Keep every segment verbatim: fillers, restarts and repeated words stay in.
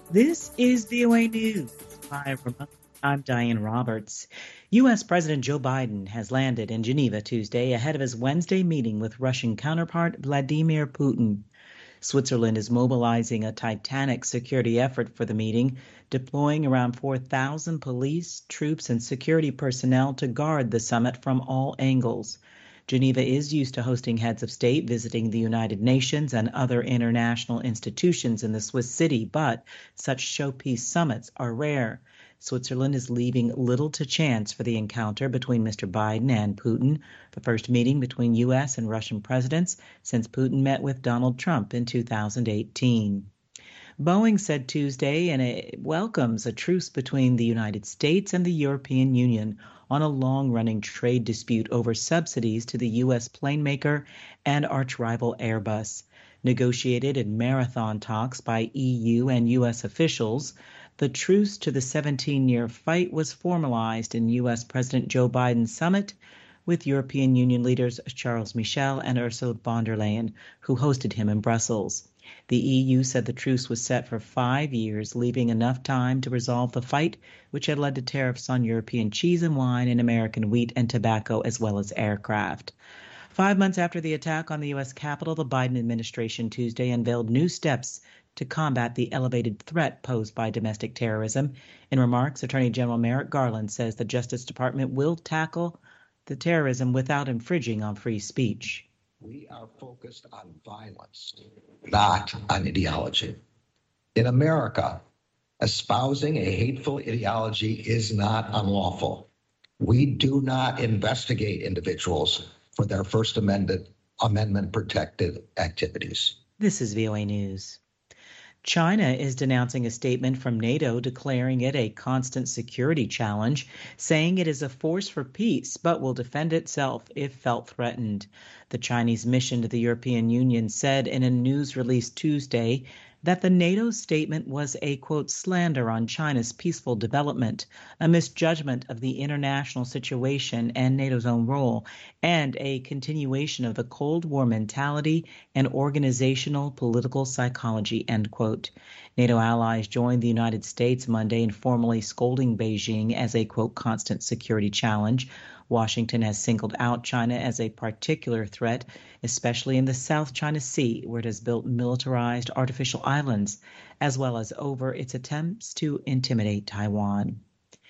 This is V O A News. Hi, remote. I'm Diane Roberts. U S. President Joe Biden has landed in Geneva Tuesday ahead of his Wednesday meeting with Russian counterpart Vladimir Putin. Switzerland is mobilizing a titanic security effort for the meeting, deploying around four thousand police, troops, and security personnel to guard the summit from all angles. Geneva is used to hosting heads of state visiting the United Nations and other international institutions in the Swiss city, but such showpiece summits are rare. Switzerland is leaving little to chance for the encounter between Mister Biden and Putin, the first meeting between U S and Russian presidents since Putin met with Donald Trump in two thousand eighteen. Boeing said Tuesday and it welcomes a truce between the United States and the European Union on a long-running trade dispute over subsidies to the U S plane maker and arch-rival Airbus. Negotiated in marathon talks by E U and U S officials, the truce to the seventeen-year fight was formalized in U S. President Joe Biden's summit with European Union leaders Charles Michel and Ursula von der Leyen, who hosted him in Brussels. The E U said the truce was set for five years, leaving enough time to resolve the fight, which had led to tariffs on European cheese and wine and American wheat and tobacco, as well as aircraft. Five months after the attack on the U S Capitol, the Biden administration Tuesday unveiled new steps to combat the elevated threat posed by domestic terrorism. In remarks, Attorney General Merrick Garland says the Justice Department will tackle the terrorism without infringing on free speech. We are focused on violence, not on ideology. In America, espousing a hateful ideology is not unlawful. We do not investigate individuals for their First Amendment, Amendment protected activities. This is V O A News. China is denouncing a statement from NATO declaring it a constant security challenge, saying it is a force for peace but will defend itself if felt threatened. The Chinese mission to the European Union said in a news release Tuesday that the NATO statement was a, quote, slander on China's peaceful development, a misjudgment of the international situation and NATO's own role, and a continuation of the Cold War mentality and organizational political psychology, end quote. NATO allies joined the United States Monday in formally scolding Beijing as a, quote, constant security challenge. Washington has singled out China as a particular threat, especially in the South China Sea, where it has built militarized artificial islands, as well as over its attempts to intimidate Taiwan.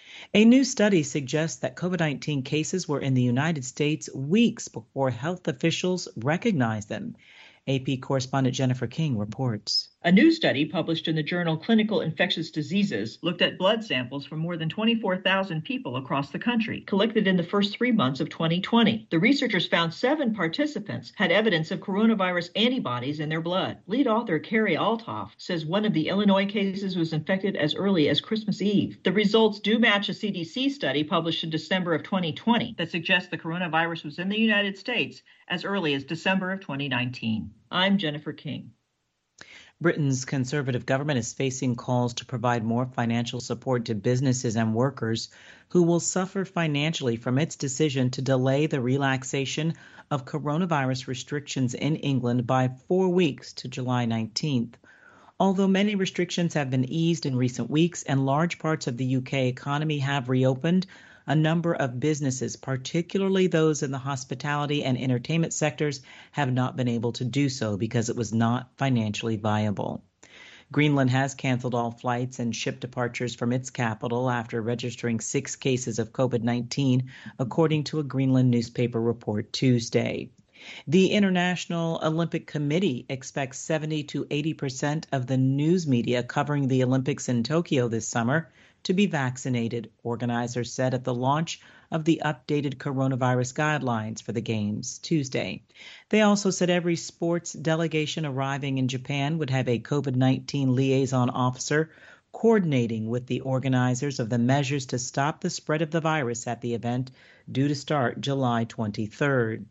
A new study suggests that COVID nineteen cases were in the United States weeks before health officials recognized them. A P correspondent Jennifer King reports. A new study published in the journal Clinical Infectious Diseases looked at blood samples from more than twenty-four thousand people across the country, collected in the first three months of twenty twenty. The researchers found seven participants had evidence of coronavirus antibodies in their blood. Lead author Carrie Althoff says one of the Illinois cases was infected as early as Christmas Eve. The results do match a C D C study published in December of twenty twenty that suggests the coronavirus was in the United States as early as December of twenty nineteen. I'm Jennifer King. Britain's Conservative government is facing calls to provide more financial support to businesses and workers who will suffer financially from its decision to delay the relaxation of coronavirus restrictions in England by four weeks to July nineteenth. Although many restrictions have been eased in recent weeks and large parts of the U K economy have reopened, a number of businesses, particularly those in the hospitality and entertainment sectors, have not been able to do so because it was not financially viable. Greenland has canceled all flights and ship departures from its capital after registering six cases of COVID nineteen, according to a Greenland newspaper report Tuesday. The International Olympic Committee expects seventy to eighty percent of the news media covering the Olympics in Tokyo this summer to be vaccinated, organizers said at the launch of the updated coronavirus guidelines for the Games Tuesday. They also said every sports delegation arriving in Japan would have a COVID nineteen liaison officer coordinating with the organizers of the measures to stop the spread of the virus at the event, due to start July twenty-third.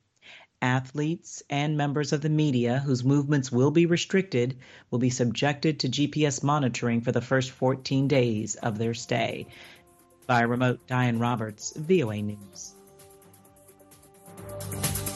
Athletes and members of the media whose movements will be restricted will be subjected to G P S monitoring for the first fourteen days of their stay. By remote, Diane Roberts, V O A News.